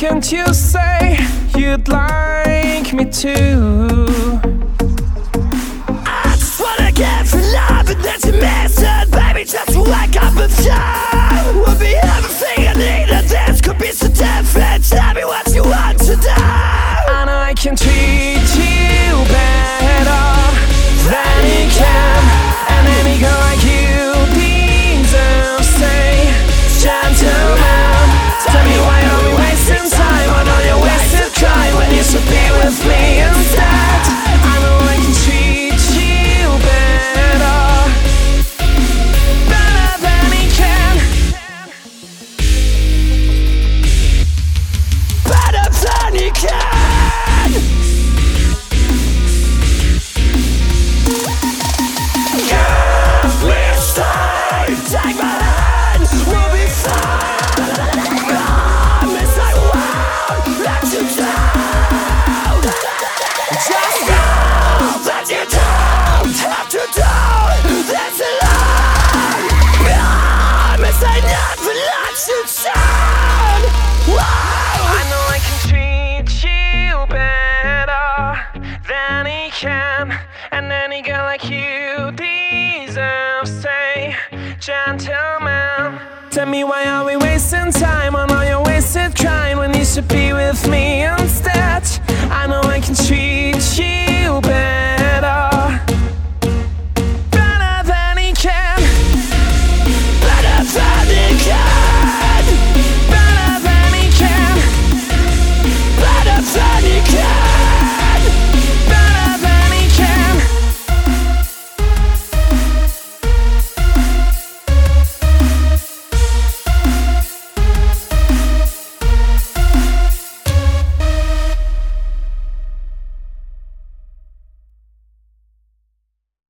can't you say you'd like me to? I just wanna get for love and that you miss it. Baby, just wake up and show. Will be everything I need, and this could be so different. Tell me what you want to do. I know I can treat you better than he can, and any girl like you deserves a gentleman. Tell me why are we wasting time on all your wasted crying when you should be with me instead. I know I can treat you better than he can. Better than you can. Girl, please stay. Take my hand, we'll be fine. Promise I won't let you down. Just know that you don't have to do this alone. Promise I never let you down. I know I can treat you better than he can, and any girl like you deserves a gentleman. Tell me why are we wasting time on all your wasted crying when you should be with me